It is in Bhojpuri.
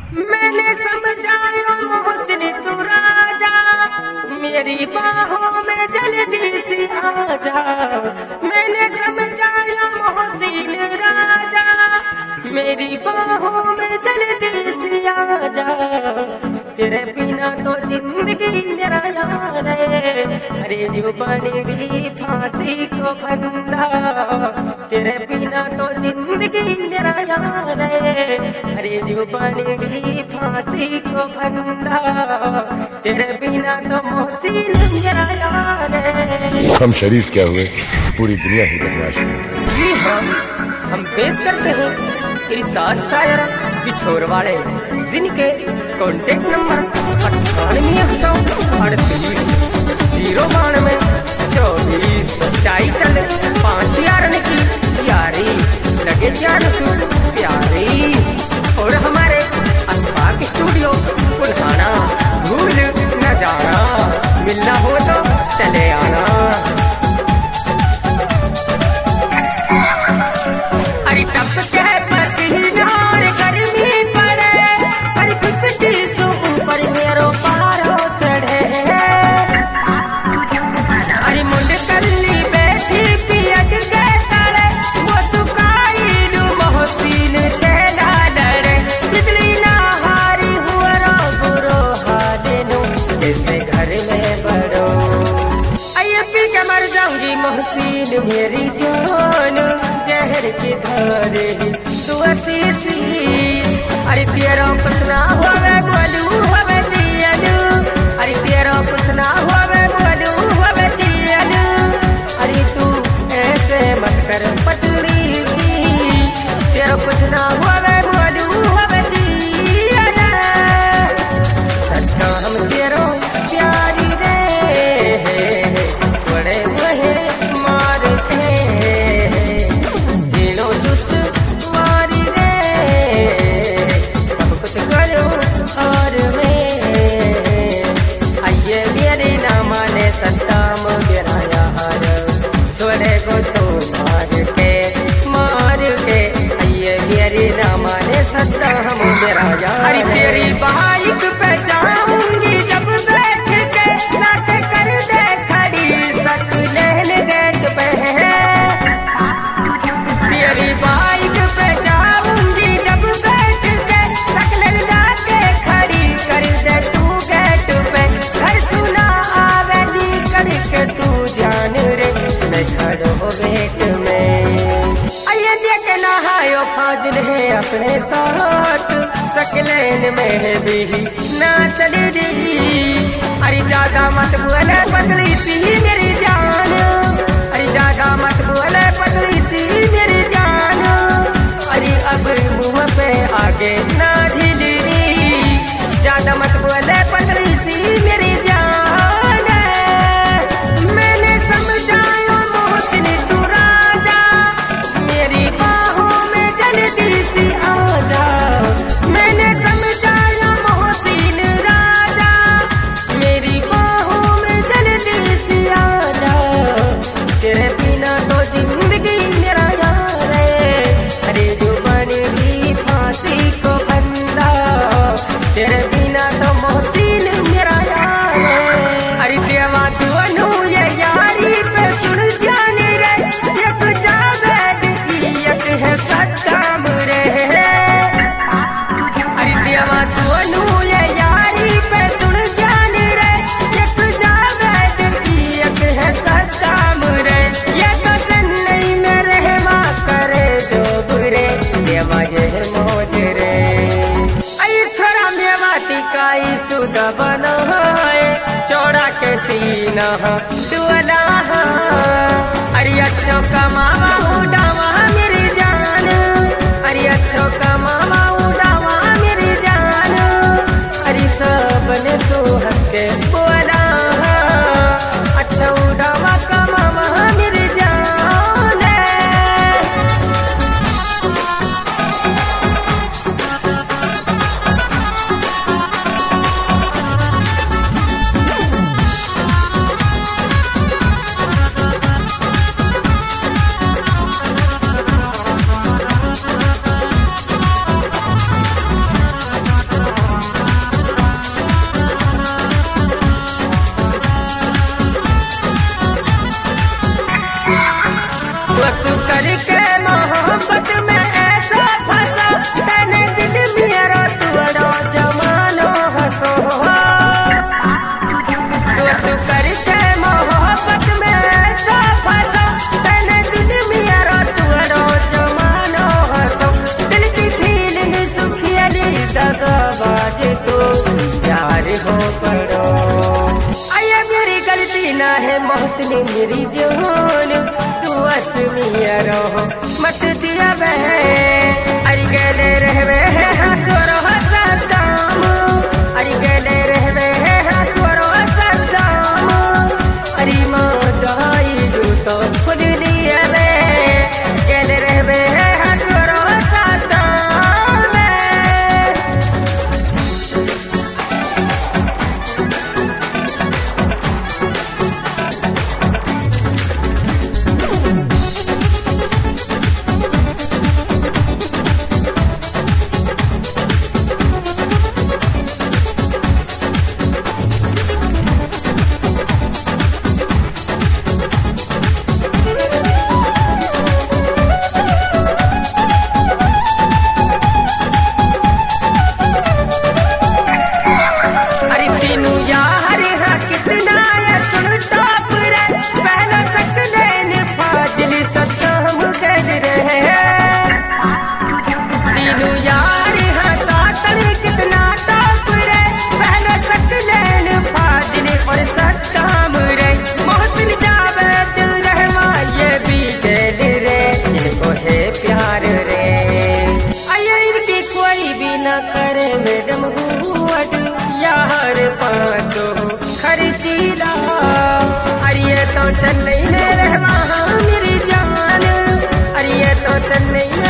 मैंने समझाया मोहसिन तू राजा, मेरी बाहों में जल्दी से आजा। मैंने समझाया मोहसिन राजा, मेरी बाहों में जल्दी से आजा। तेरे बिना तो जिंदगी मेरा यार है, अरे जो बनेगी फांसी को फंदा। तेरे बिना तो जिंदगी मेरा यार है, अरे जो बनेगी फांसी को फंदा। तेरे बिना तो मोहसिन मेरा यार है। हम शरीफ क्या हुए, पूरी दुनिया ही बदमाश है। जी हाँ, हम पेश करते हैं इरशाद शायर बिछोर वाले, जिनके कॉन्टेक्ट नंबर 98 टाइटल 5000 की यारी लगे जान सु प्यारी। और हमारे अस्पाक स्टूडियो पुराना भूल न जाना, मिलना हो तो चले आना। अरे टप के पसीना और गर्मी पड़े, अरे पिपटी सो ऊपर मेरो पारो चढ़े। अरे मुंड कल्ली बैठी पियट के तड़े, वो सुकाई लू मोहसिन छेला डरे। बिजली ना हारी हुआ रो बुरो हाले नो, कैसे घर में बड़ो। अये पी के मर जाऊंगी मोहसिन मेरी जान, जहर की धारे तू असीसी। अरे तेरा कुछ ना होवे बोलू होवे जियनु, अरे तेरा कुछ ना होवे बोलू होवे जियनु। अरे तू ऐसे मत कर पतली सी, तेरा कुछ ना होवे बोलू होवे जियनु। सच्चा हम तेरो प्यारी रे, छोड़े वहे मार के जीनो दुश्वारी रे। सब कुछ करो और मैं आइए मेरे ना माने सद्दाम मेरा यार, छोड़े को तो मार के आइए मेरे ना माने सद्दाम मेरा यार। अरे तेरी बाइक पे जाऊंगी जब बैठ के, लाट कर दे खड़ी सकलेन गेट पे। तेरी बाइक पे जाऊंगी जब बैठ के, सकलेन लाके खड़ी कर दे तू गेट पे। घर सुना आवेगी करके तू जान रे, मैं खड़ो गेट में। आइए देख नहायो फाजिल है अपने साथ, सकलेन में भी ना चली रही। अरे ज्यादा मत बोले पतली सी मेरी जान, अरे ज्यादा मत बोले पतली सी मेरी जान। अरे अब मुंह पे आगे ना झिली, ज्यादा मत बोले पतली सी मेरी जान। मैंने समझाया मोहसिन तू राजा, मेरी बाहों में जल्दी सी आजा। मैंने समझाया मोहसिन राजा, मेरी बाहों में जल्दी सी आजा। तेरे बिना तो जिंदगी मेरा यार है, अरे जो बनेगी फांसी को फंदा। तेरे बिना तो मोहसिन मेरा यार है। अरे देवा तू अनु ये यारी पे सुन जाने रे, एक जावेद एक है सद्दाम रे। अरे देवा तू अनु ये यारी पे सुन जाने रे, एक जावेद एक है सद्दाम रे। ये तो चेन्नई में रहवा करे जो बुरे, देवा ये मौज रे। आई छोरा मेवाती काई सुध बनाए, चौड़ा के सीना दुअला। अरे अच्छो कमावा उड़ावा मेरी जान, अरे अच्छो कमावा उड़ावा मेरी जान। अरे सबने सो हंस के बोला, अच्छा उड़ावा कमावा मेरी जान। मौसमिया रहो मत दिया बह अरे गले रहवे हसुरो सदाम अरे गले रहवे हसुरो सदाम अरे माँ जाई जो तो खुद दिया बह गले रहवे हसुरो सदाम प्यार रे अय्यर कोई भी न करे मैडम हुआट यार पाँचो खर्चीला अरे तो चेन्नई में रहवा मेरी जान अरे तो चेन्नई